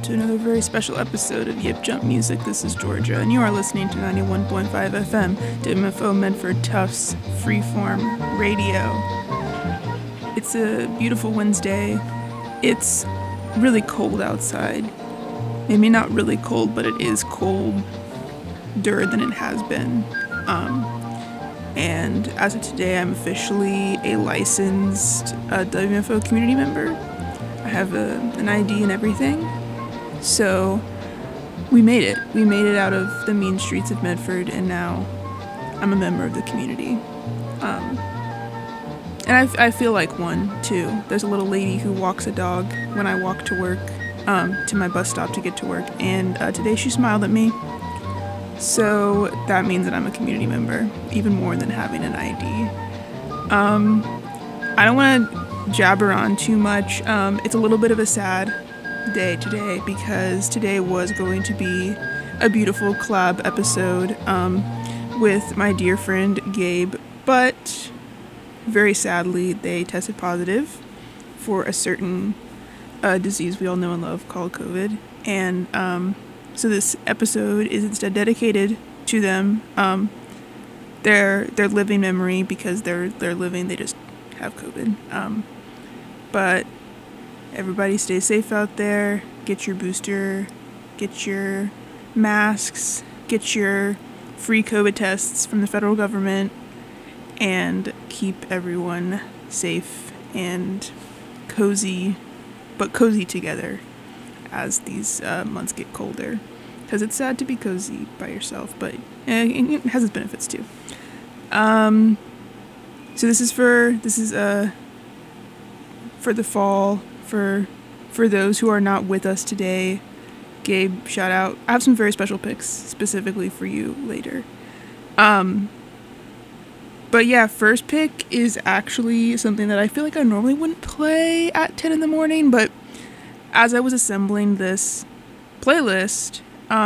to another very special episode of Yip Jump Music. This is Georgia, and you are listening to 91.5 FM, WMFO Medford Tufts Freeform Radio. It's a beautiful Wednesday. It's really cold outside. Maybe not really cold, but it is colder than it has been. And as of today, I'm officially a licensed WMFO community member. I have an ID and everything. So we made it. We made it out of the mean streets of Medford, and now I'm a member of the community. And I feel like one, too. There's a little lady who walks a dog when I walk to work, to my bus stop to get to work, and today she smiled at me. So that means that I'm a community member, even more than having an ID. I don't want to jabber on too much. It's a little bit of a sad day today because today was going to be a beautiful collab episode with my dear friend Gabe, but very sadly they tested positive for a certain disease we all know and love called COVID, and so this episode is instead dedicated to them, their living memory, because they're living, they just have COVID. But everybody stay safe out there, get your booster, get your masks, get your free COVID tests from the federal government, and keep everyone safe and cozy, but cozy together as these months get colder, because it's sad to be cozy by yourself, but it has its benefits too. So this is for the fall, for those who are not with us today. Gabe, shout out. I have some very special picks specifically for you later. But yeah, first pick is actually something that I feel like I normally wouldn't play at 10 in the morning, but as I was assembling this playlist,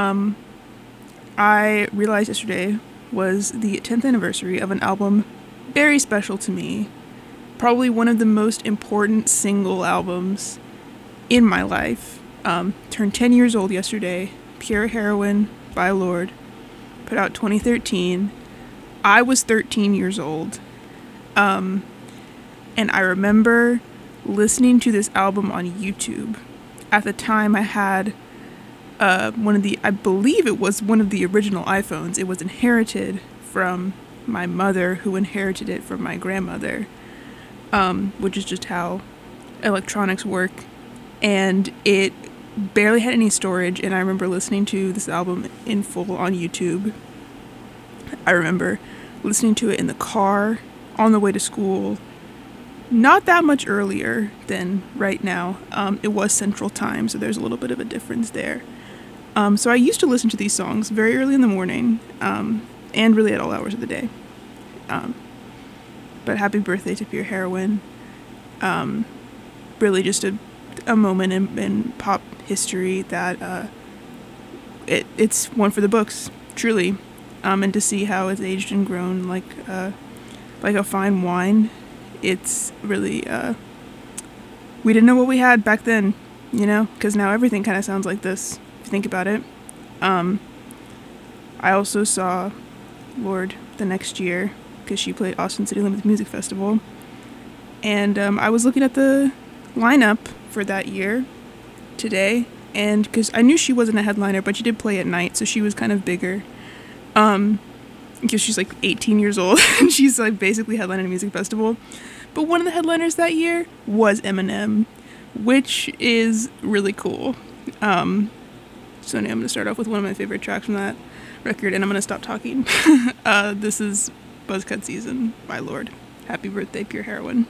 I realized yesterday was the 10th anniversary of an album very special to me. Probably one of the most important single albums in my life. Turned 10 years old yesterday. Pure Heroine by Lorde. Put out 2013. I was 13 years old. And I remember listening to this album on YouTube. At the time, I had I believe it was one of the original iPhones. It was inherited from my mother, who inherited it from my grandmother, which is just how electronics work. And it barely had any storage, and I remember listening to this album in full on YouTube. I remember listening to it in the car, on the way to school, not that much earlier than right now. It was Central Time, so there's a little bit of a difference there. So I used to listen to these songs very early in the morning, and really at all hours of the day. But happy birthday to Pure Heroine. Really just a moment in pop history that it's one for the books, truly. And to see how it's aged and grown like a fine wine. It's really, we didn't know what we had back then, because now everything kind of sounds like this, if you think about it. I also saw Lorde the next year, because she played Austin City Limits Music Festival, and I was looking at the lineup for that year today, and because I knew she wasn't a headliner, but she did play at night, so she was kind of bigger. Because she's like 18 years old and she's like basically headlining a music festival. But one of the headliners that year was Eminem, which is really cool. So now I'm going to start off with one of my favorite tracks from that record, and I'm going to stop talking. This is Buzzcut Season by Lorde. Happy birthday, Pure Heroine.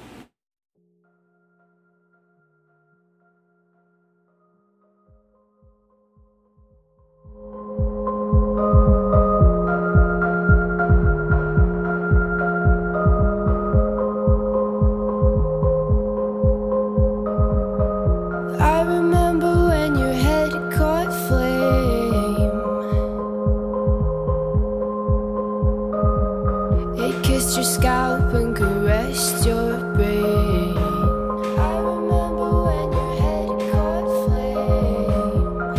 Your scalp and caressed your brain. I remember when your head caught flame.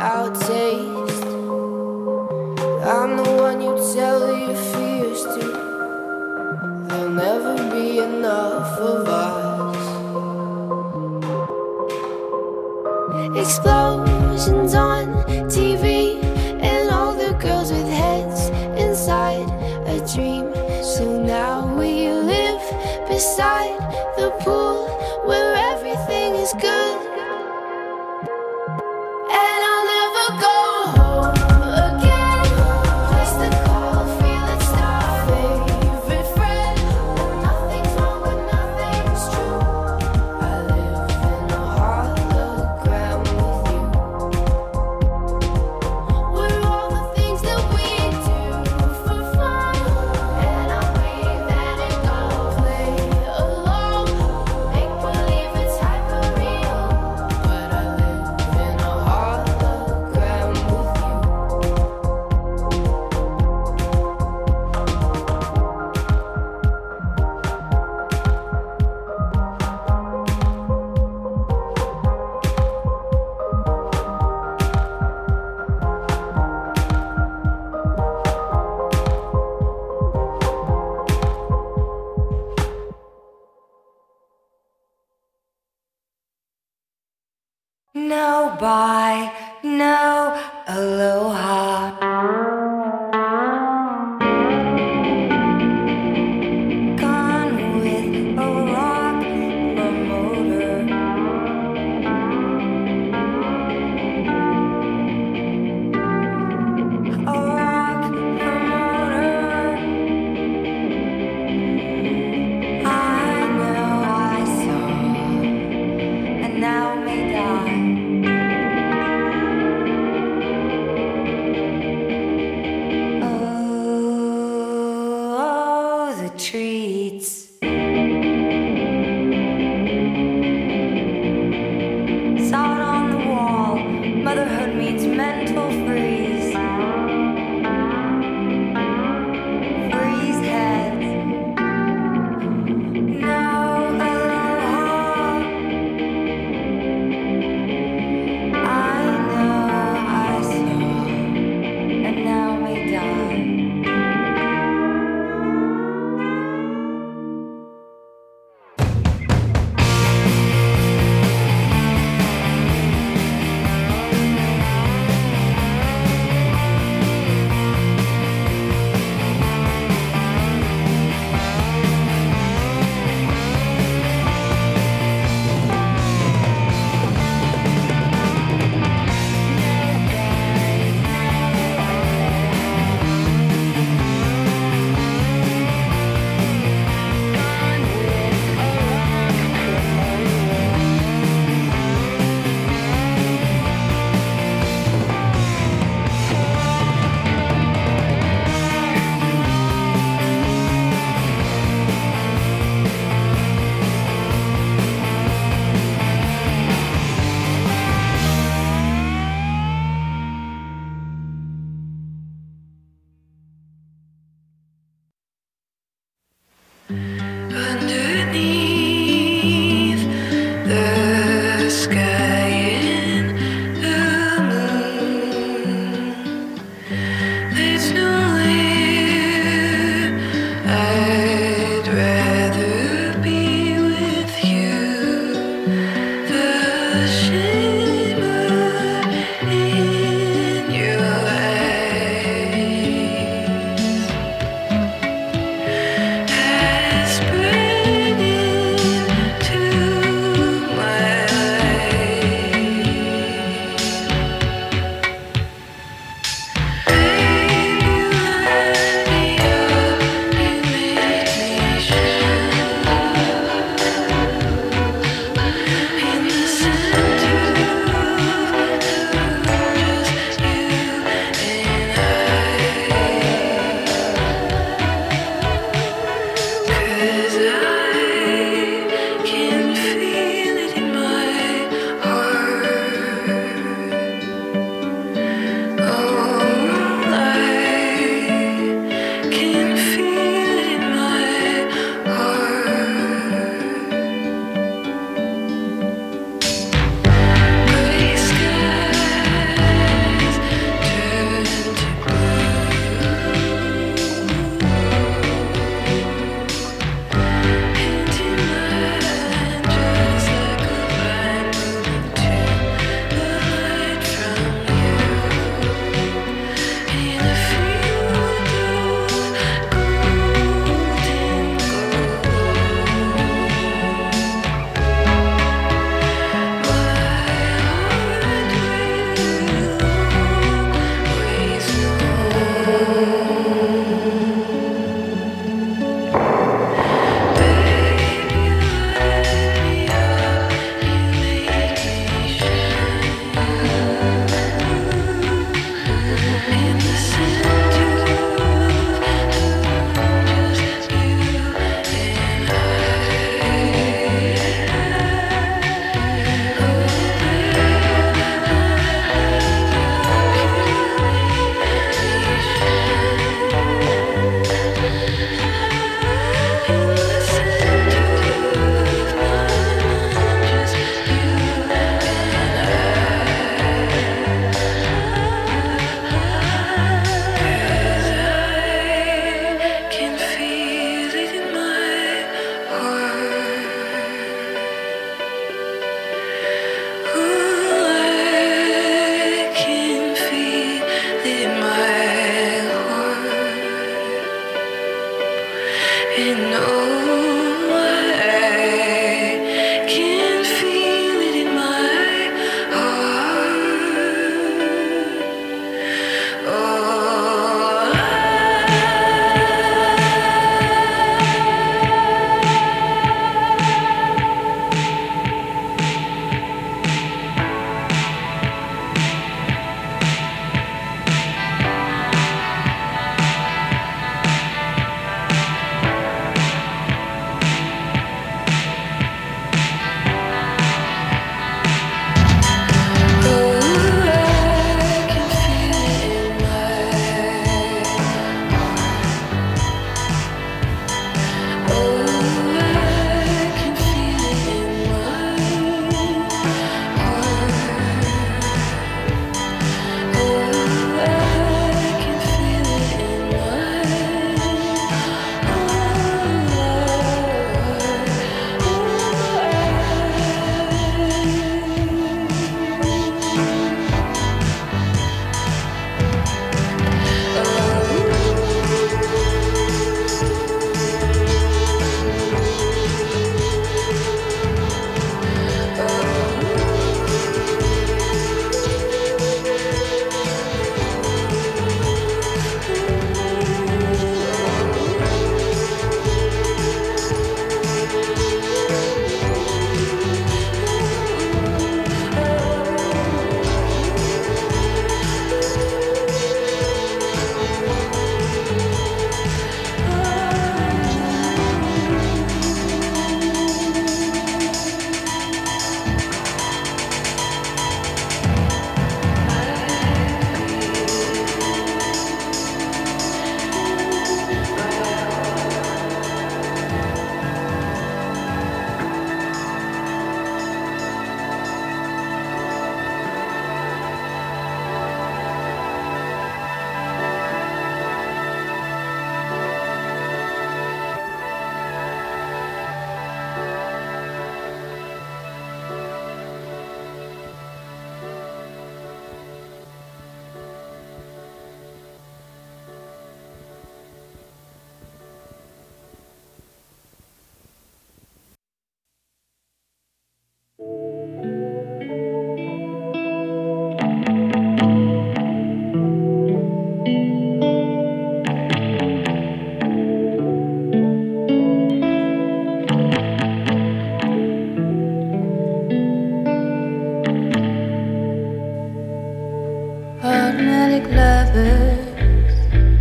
out taste. I'm the one you tell your fears to. There'll never be enough of us. Explosions on TV, and all the girls with heads inside a dream. So now we live beside the pool where everything is good. And I'll never go home again. Place to call, feel it start. Favorite friend, and nothing's wrong but nothing's true. I live in a hologram with you. We're all the things that we do for fun. And I'll breathe and it go play along. Make believe it's hyper real. But I live in a hologram with you. No bye, no aloha. Gone with a rock promoter. A rock promoter. I know I saw, and now may die. Automatic lovers,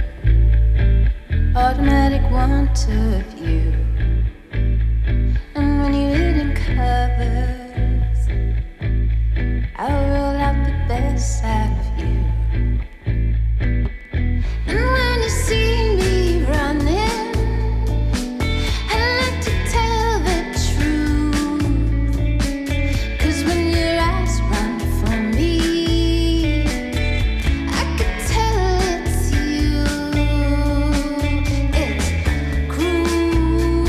automatic want of you. And when you eat in covers, I'll roll out the best side of you. And when you see me running, I like to tell the truth. 'Cause when your eyes run for me, I could tell it's you. It's cruel,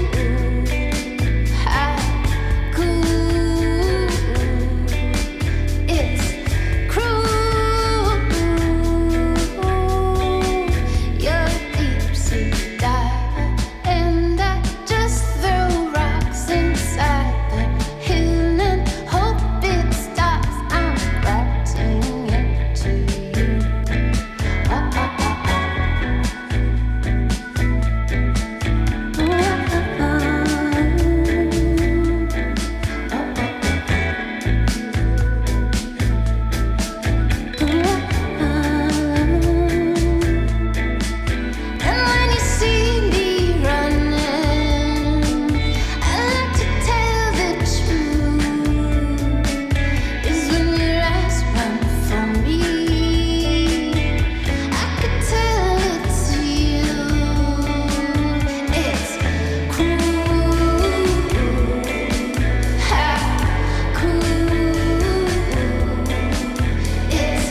how cool. It's cruel. You're a deep sea diver, and I just throw rocks inside the hill and hope it stops. I'm writing into you. Oh, oh, oh, And when you see me running, I like to tell the truth. Is when your eyes run for me, I could tell it's you. It's cruel, how cruel. It's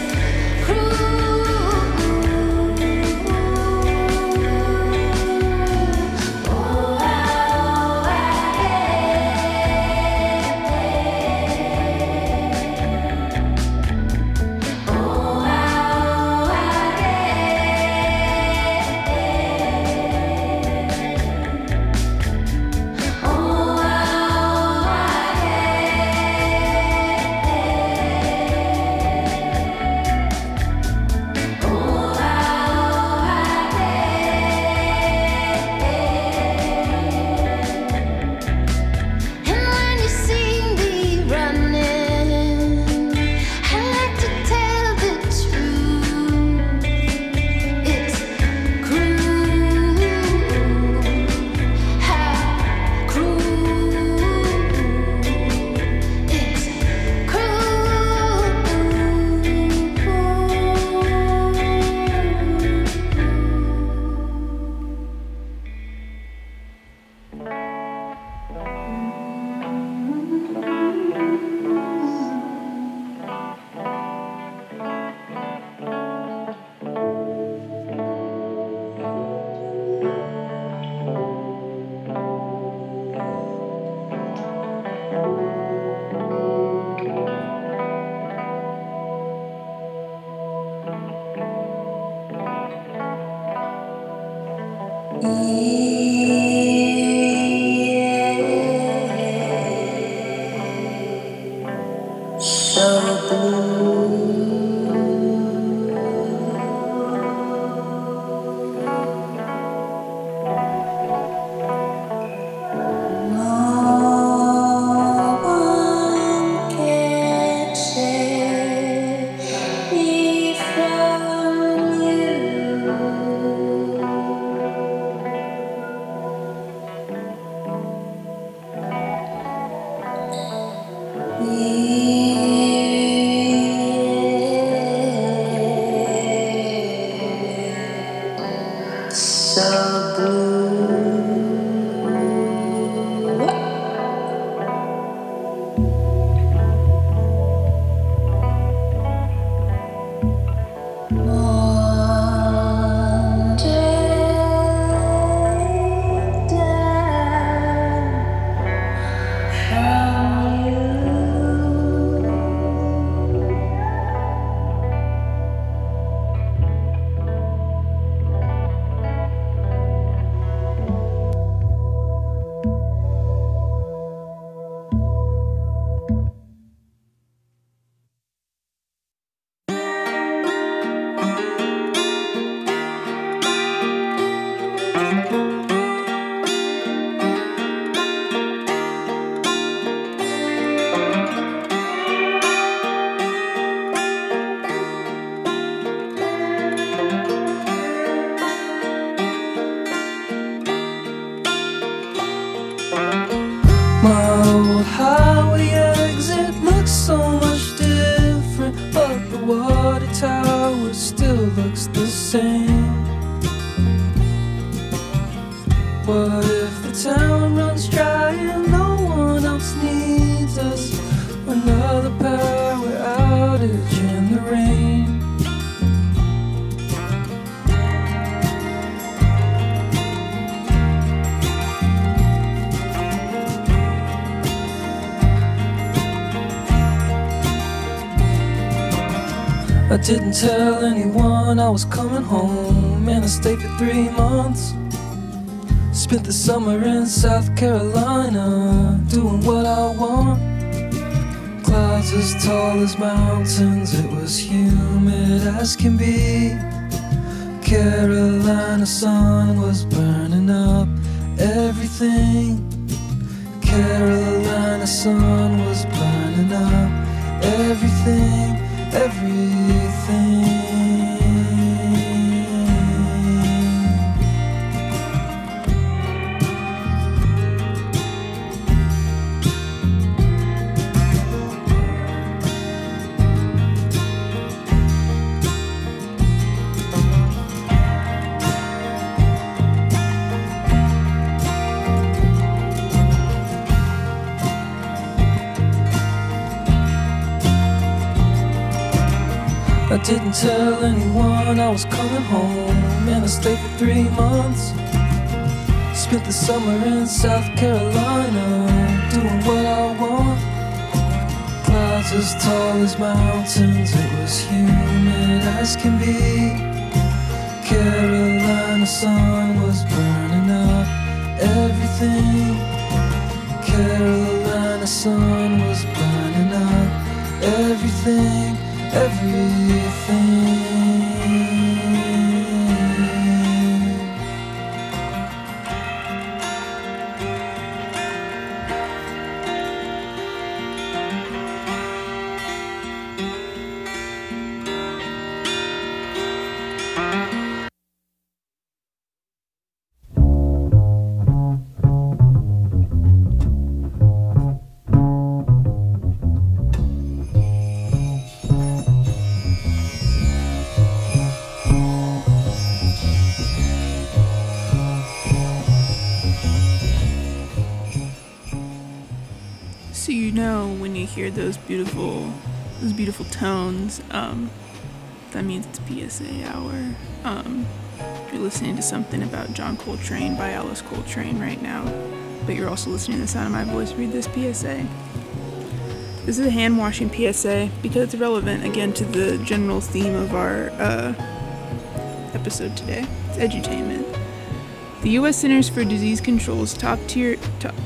And when you see me running, I like to tell the truth. It's cruel, how cruel. It's from you. water tower still looks the same. What if the town runs dry and no one else needs us? Another power outage in the rain. I didn't tell anyone I was coming home, and I stayed for 3 months. Spent the summer in South Carolina, doing what I want. Clouds as tall as mountains, it was humid as can be. Carolina sun was burning up everything. Carolina sun was burning up everything, everything. I didn't tell anyone I was coming home, and I stayed for 3 months. Spent the summer in South Carolina, doing what I want. Clouds as tall as mountains, it was humid as can be. Carolina sun was burning up everything. Carolina sun was burning up everything, everything. So you know when you hear those beautiful tones, that means it's PSA hour. You're listening to something about John Coltrane by Alice Coltrane right now, but you're also listening to the sound of my voice read this PSA. This is a hand washing PSA because it's relevant again to the general theme of our episode today. It's edutainment. The U.S. Centers for Disease Control's top tier.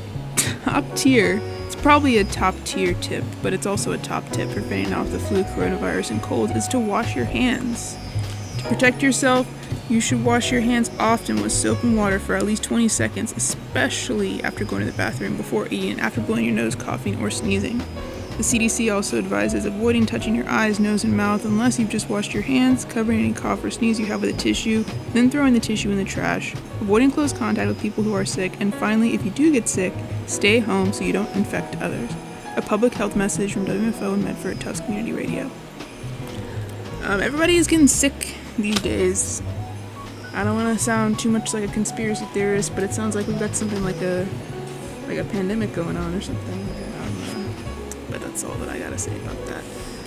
It's probably a top tier tip, but it's also a top tip for fending off the flu, coronavirus, and colds is to wash your hands. To protect yourself, you should wash your hands often with soap and water for at least 20 seconds, especially after going to the bathroom, before eating, after blowing your nose, coughing, or sneezing. The CDC also advises avoiding touching your eyes, nose, and mouth unless you've just washed your hands, covering any cough or sneeze you have with a tissue, then throwing the tissue in the trash, avoiding close contact with people who are sick, and finally, if you do get sick, stay home so you don't infect others. A public health message from WFO and Medford Tufts Community Radio. Everybody is getting sick these days. I don't want to sound too much like a conspiracy theorist, but it sounds like we've got something like a pandemic going on or something. But that's all that I gotta say about that.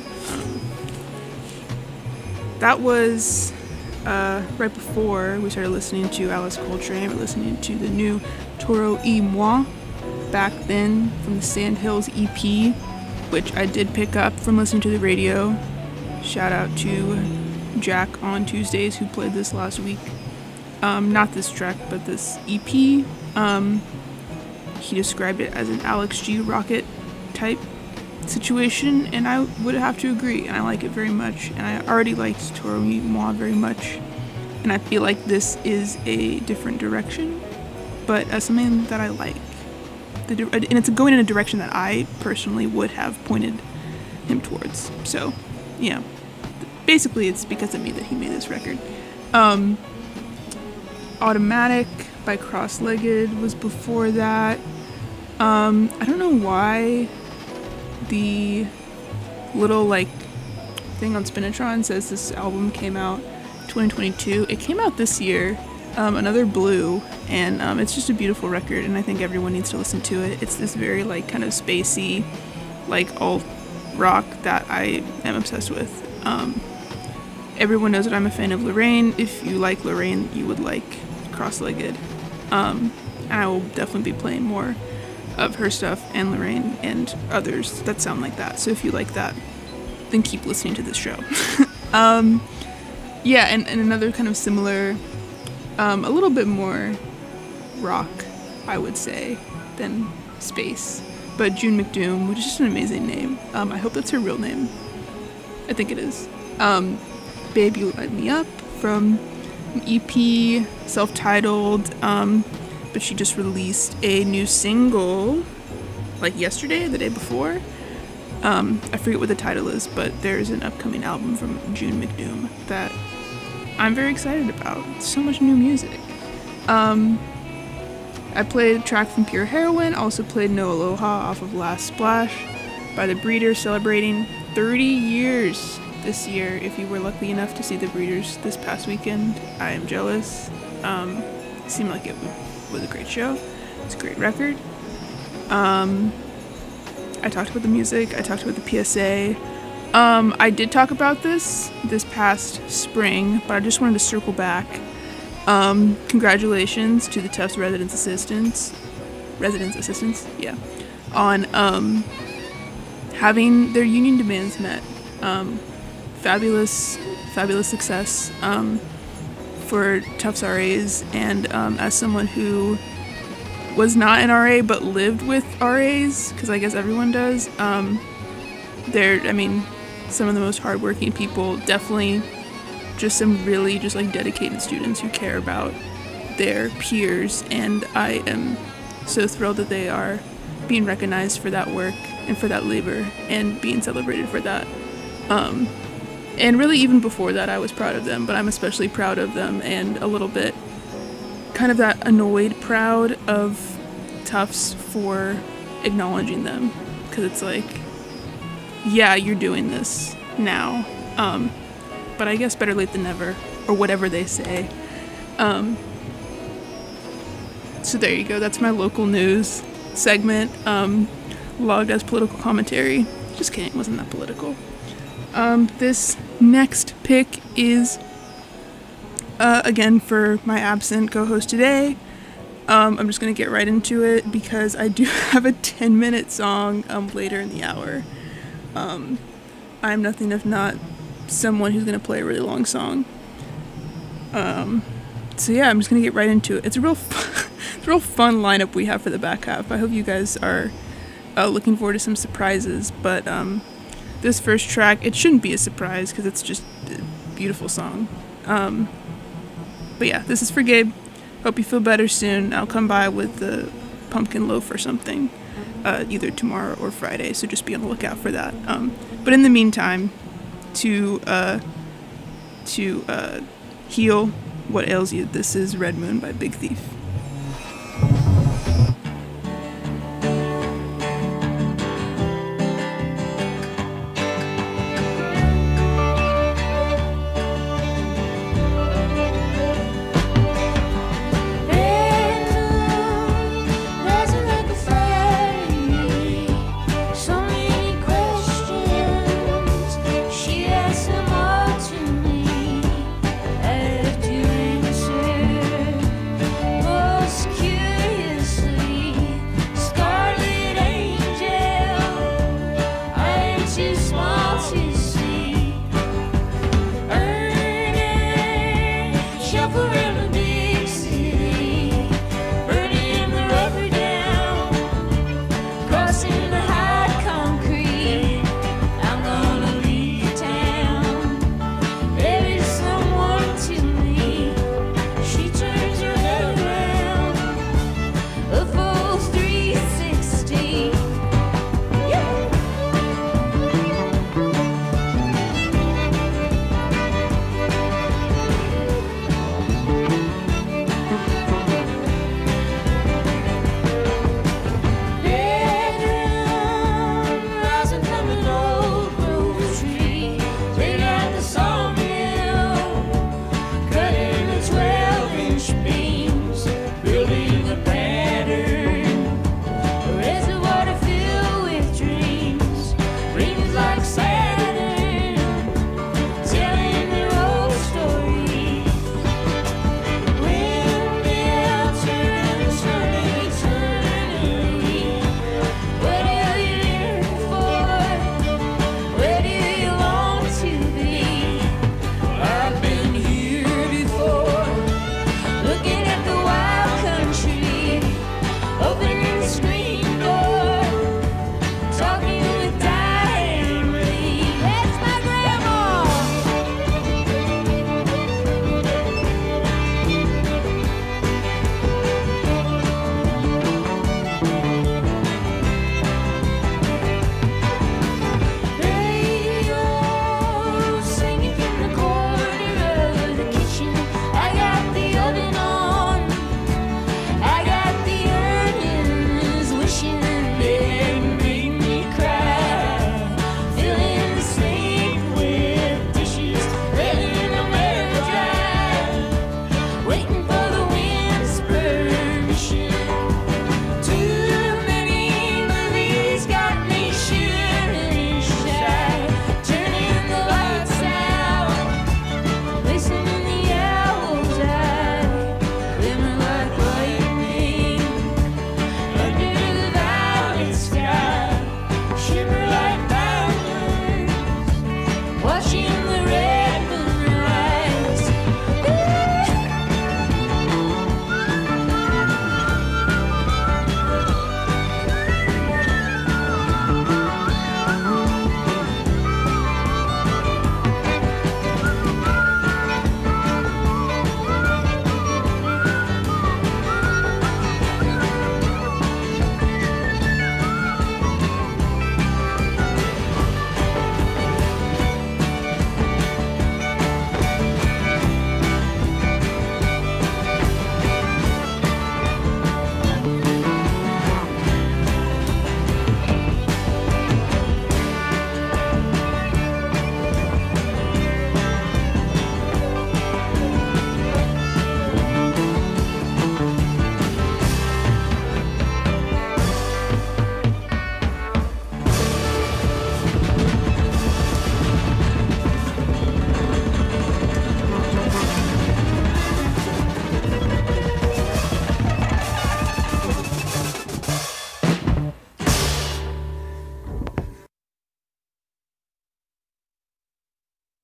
That was right before we started listening to Alice Coltrane. We're listening to the new Toro y Moi, back then from the Sandhills EP, which I did pick up from listening to the radio. Shout out to Jack on Tuesdays who played this last week. Not this track, but this EP. He described it as an Alex G. Rocket type situation, and I would have to agree, and I like it very much, and I already liked Toro y Moi very much, and I feel like this is a different direction, but something that I like. And it's going in a direction that I personally would have pointed him towards. So, yeah. Basically, it's because of me that he made this record. Automatic by Cross-Legged was before that. I don't know why the little, thing on Spinatron says this album came out 2022. It came out this year, Another Blue, and it's just a beautiful record, and I think everyone needs to listen to it. It's this very like kind of spacey, like alt rock that I am obsessed with. Everyone knows that I'm a fan of Lorraine. If you like Lorraine, you would like Cross-Legged. And I will definitely be playing more of her stuff and Lorraine and others that sound like that. So if you like that, then keep listening to this show. Yeah, and another kind of similar, a little bit more rock, I would say, than space. But June McDoom, which is just an amazing name. I hope that's her real name. I think it is. Babe, You Light Me Up from an EP, self-titled, but she just released a new single, like yesterday, the day before. I forget what the title is, but there's an upcoming album from June McDoom that I'm very excited about. So much new music. I played a track from Pure Heroine, also played No Aloha off of Last Splash by The Breeders, celebrating 30 years this year. If you were lucky enough to see The Breeders this past weekend, I am jealous. It seemed like it was a great show. It's a great record. I talked about the music, I talked about the PSA. I did talk about this past spring, but I just wanted to circle back. Congratulations to the Tufts residence assistants, yeah, on having their union demands met. Fabulous success for Tufts RAs, and as someone who was not an RA but lived with RAs, because I guess everyone does, they're, I mean, some of the most hardworking people, definitely just some really just like dedicated students who care about their peers, and I am so thrilled that they are being recognized for that work and for that labor and being celebrated for that. And really even before that I was proud of them, but I'm especially proud of them, and a little bit kind of that annoyed proud of Tufts for acknowledging them, because it's like, yeah, you're doing this now, but I guess better late than never, or whatever they say. So there you go, that's my local news segment, logged as political commentary. Just kidding, it wasn't that political. This next pick is again for my absent co-host today. I'm just gonna get right into it because I do have a 10-minute song later in the hour. I'm nothing if not someone who's gonna play a really long song. So yeah, I'm just gonna get right into it. It's a real fun lineup we have for the back half. I hope you guys are looking forward to some surprises, but this first track, it shouldn't be a surprise because it's just a beautiful song. But yeah, this is for Gabe. Hope you feel better soon. I'll come by with the pumpkin loaf or something, either tomorrow or Friday, so just be on the lookout for that. But in the meantime, to heal what ails you, this is Red Moon by Big Thief. She asked them all to me, as doing so.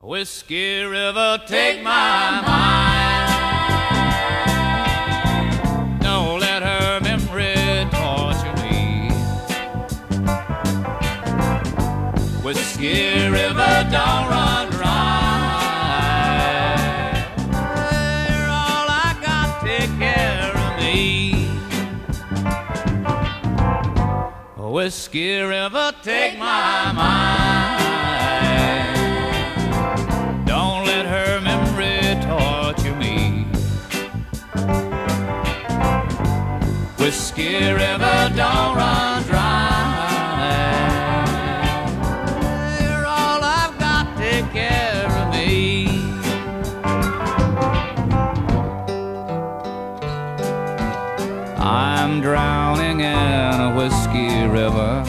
Whiskey River, take my mind. Don't let her memory torture me. Whiskey River, don't run dry. You're all I got, take care of me. Whiskey River, take my mind. Don't let her memory torture me. Whiskey River, don't run dry. You're all I've got, take care of me. I'm drowning in a whiskey river,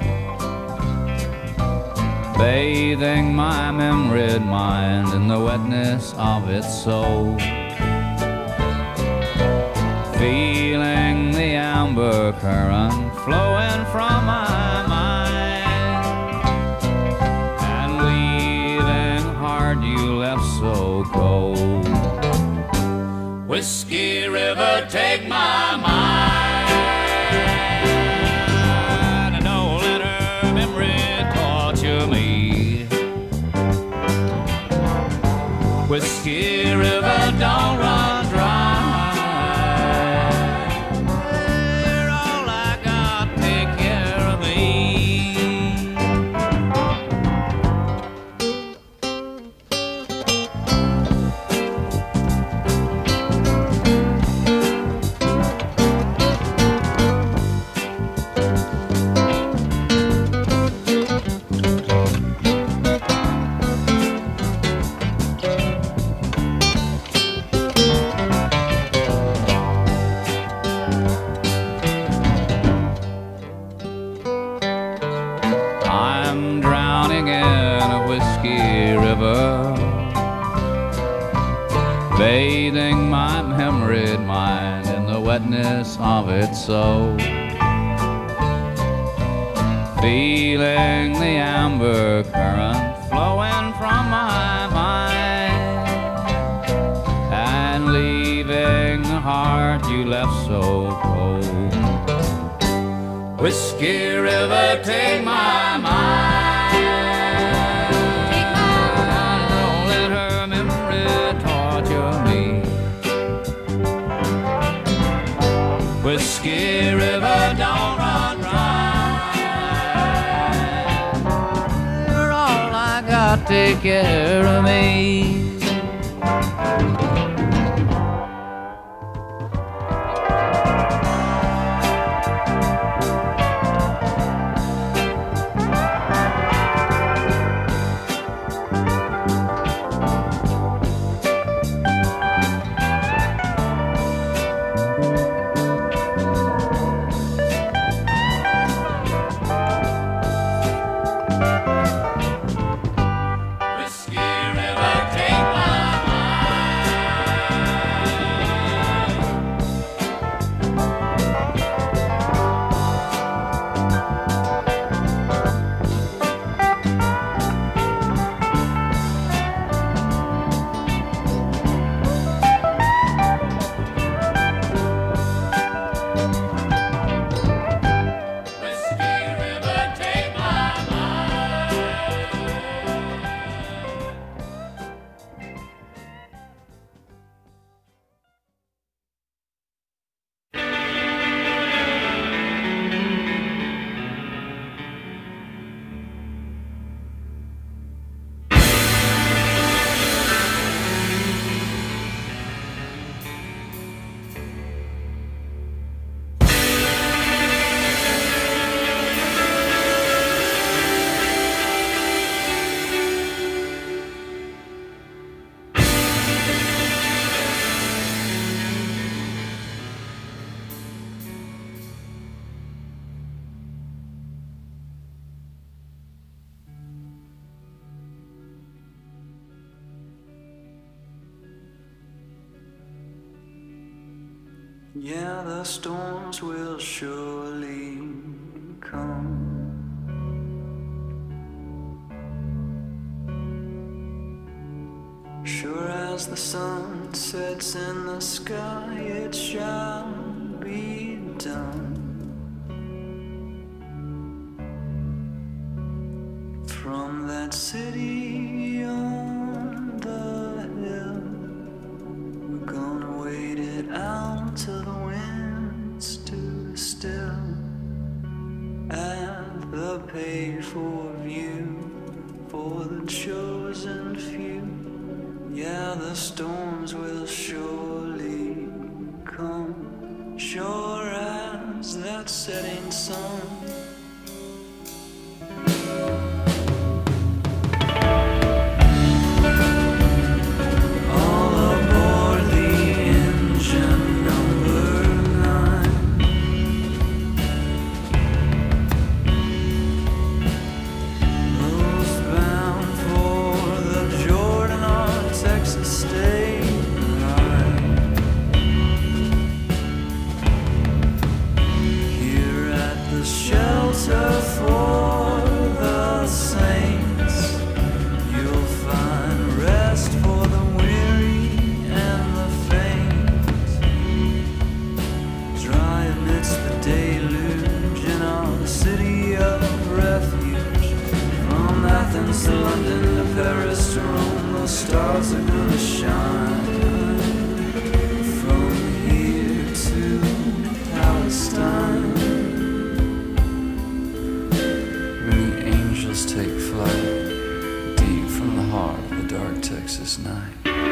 bathing my memoried mind in the wetness of its soul, feeling the amber current flowing from my mind, and leaving heart you left so cold. Whiskey River, take my mind. Don't let her memory torture me. Whiskey River, don't run dry. You're all I got, take care of me. I'm drowning in a whiskey river, bathing my memoried mind in the wetness of its soul, feeling the amber current flowing from my mind, and leaving the heart you left so cold. Whiskey River, take my mind. Don't let her memory torture me. Whiskey River, don't run dry. You're all I got, take care of me. Whiskey River, take my Whiskey River, take my Yeah, the storms will surely come. Sure as the sun sets in the sky, it shall be done. From that city on the hill, we're gonna wait it out till the wind's too still. At the paid-for view for the chosen few, yeah, the storms will surely come, sure as that setting sun. All aboard the engine number 9. Those bound for the Jordan or Texas state line. Here at the shelter for the saints, you'll find rest for the weary and the faint. Dry amidst the deluge in our city of refuge. From Athens to London to Paris to Rome, the stars are gonna shine. From here to Palestine, when the angels take flight, deep from the heart of the dark Texas night.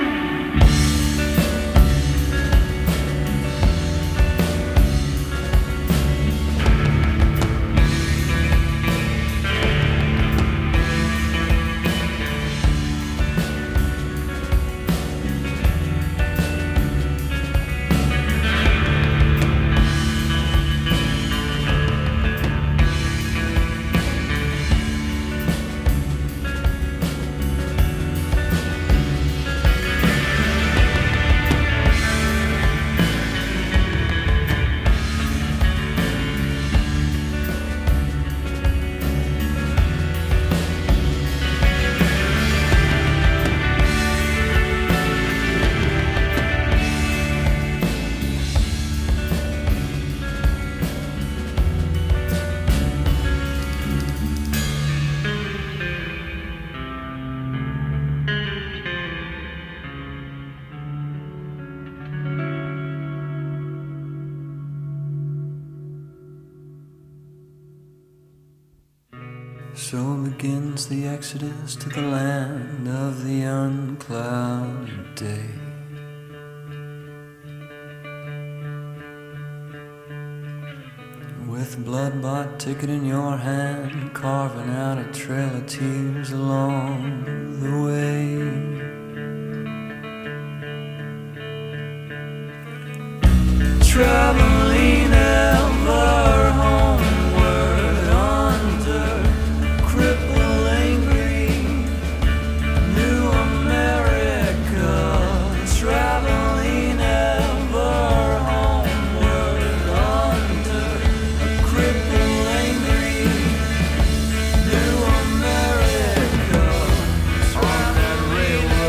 So begins the exodus to the land of the unclouded day. With blood-bought ticket in your hand, carving out a trail of tears along the way. Traveling ever homeward under crippling greed, New America. Traveling ever homeward under crippling greed, New America. On that railroad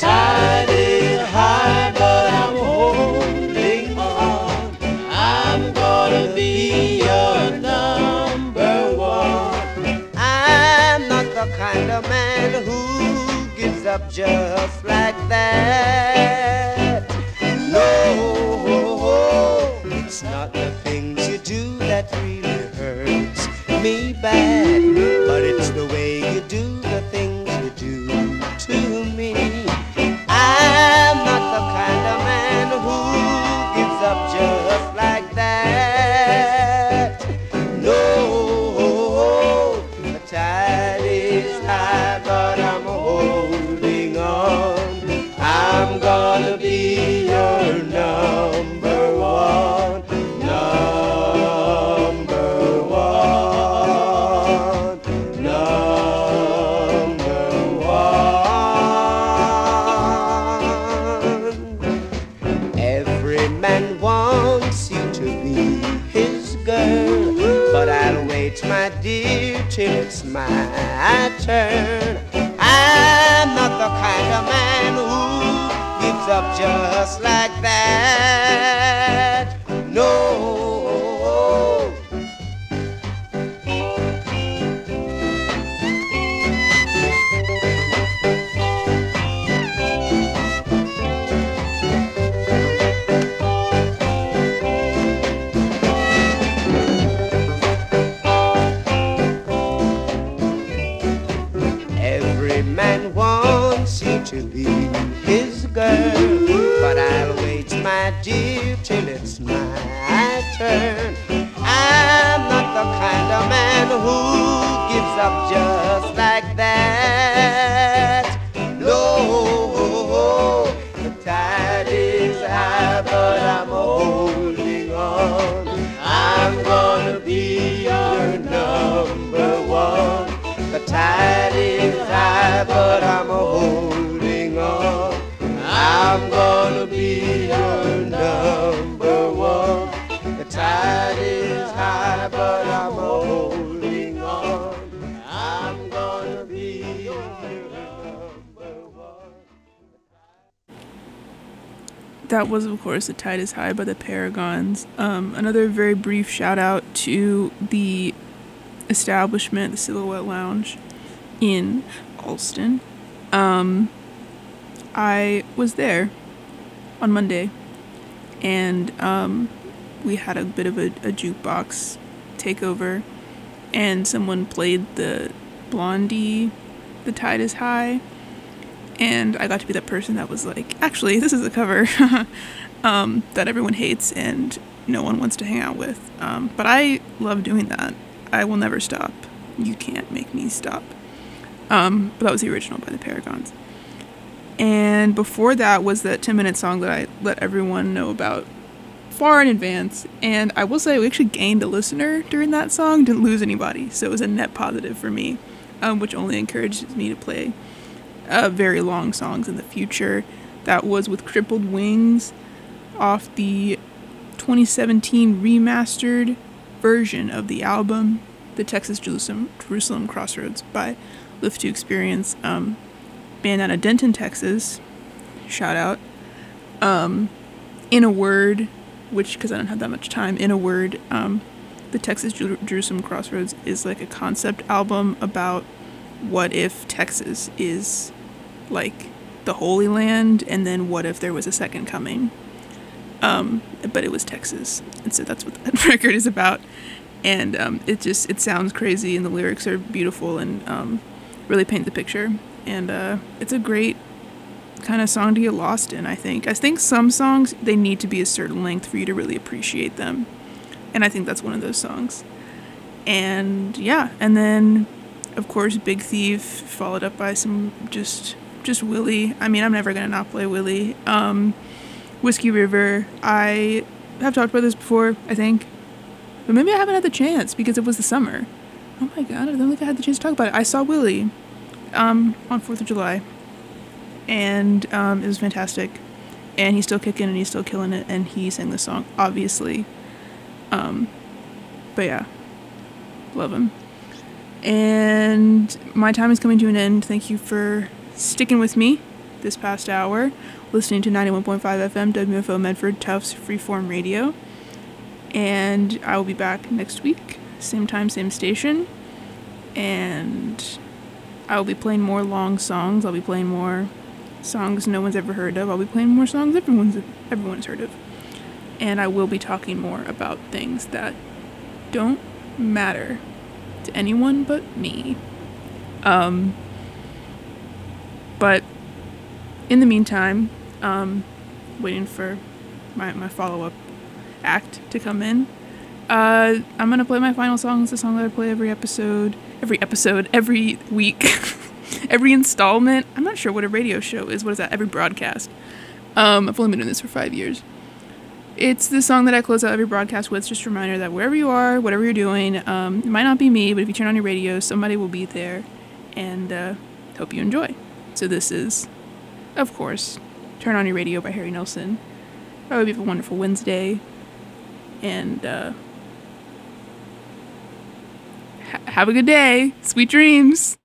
tide is high, but I'm holding on. I'm gonna be your number one. I'm not the kind of man who gives up just like that. No, it's not the things you do that really hurts me bad, but it's the way you do the things you do to me. I'm not the kind of man who gives up just like that. No, the tide is high, but I'm holding on. I'm gonna be your number one, number one, number one. Every man wants you to be his girl, but I'll wait, my dear, till it's my turn. I'm not the kind of man who gives up just like that. No. Every man wants you to be his girl, but I'll wait, my dear, till it's my turn. I'm not the kind of man who gives up just like that. No, the tide is high, but I'm holding on. I'm gonna be your number one. The tide is high, but I'm holding on. I'm gonna be your number one. The tide is high, but I'm holding on. I'm gonna be your number one. That was, of course, The Tide is High by the Paragons. Another very brief shout out to the establishment, the Silhouette Lounge in Alston. I was there on Monday, and we had a bit of a jukebox takeover, and someone played the Blondie, The Tide is High, and I got to be that person that was like, actually, this is a cover that everyone hates and no one wants to hang out with. But I love doing that. I will never stop. You can't make me stop. But that was the original by the Paragons. And before that was that 10-minute song that I let everyone know about far in advance. And I will say we actually gained a listener during that song, didn't lose anybody. So it was a net positive for me, which only encourages me to play very long songs in the future. That was with Crippled Wings off the 2017 remastered version of the album, The Texas Jerusalem Crossroads by Live to Experience, band out of Denton, Texas. Shout out. In a word, which, because I don't have that much time, in a word, The Texas Jerusalem Crossroads is like a concept album about what if Texas is like the Holy Land, and then what if there was a second coming. But it was Texas, and so that's what that record is about. And it sounds crazy, and the lyrics are beautiful, and really paint the picture. And it's a great kind of song to get lost in, I think. I think some songs, they need to be a certain length for you to really appreciate them, and I think that's one of those songs. And yeah, and then of course Big Thief, followed up by some just Willie. I mean, I'm never gonna not play Willie. Whiskey River, I have talked about this before, I think, but maybe I haven't had the chance because it was the summer. Oh my god, I don't think I had the chance to talk about it. I saw Willie on 4th of July, and it was fantastic, and he's still kicking and he's still killing it, and he sang this song, obviously. But yeah, love him. And my time is coming to an end. Thank you for sticking with me this past hour, listening to 91.5 FM WFO Medford Tufts Freeform Radio. And I will be back next week, same time, same station. And I will be playing more long songs. I'll be playing more songs no one's ever heard of. I'll be playing more songs everyone's heard of. And I will be talking more about things that don't matter to anyone but me. But in the meantime, waiting for my follow-up act to come in. I'm gonna play my final song. It's a song that I play every week, every installment. I'm not sure what a radio show is. What is that? Every broadcast. I've only been doing this for 5 years. It's the song that I close out every broadcast with. Just a reminder that wherever you are, whatever you're doing, it might not be me, but if you turn on your radio, somebody will be there, and hope you enjoy. So this is, of course, Turn On Your Radio by Harry Nilsson. I hope you have a wonderful Wednesday, and have a good day. Sweet dreams.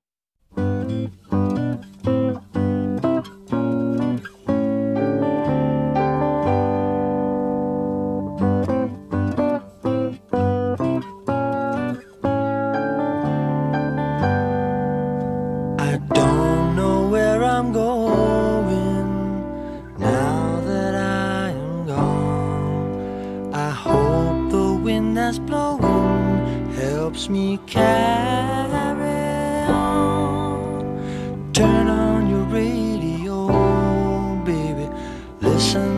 I don't know where I'm going now that I am gone. I hope the wind that's blowing helps me carry on. Turn on your radio, baby. Listen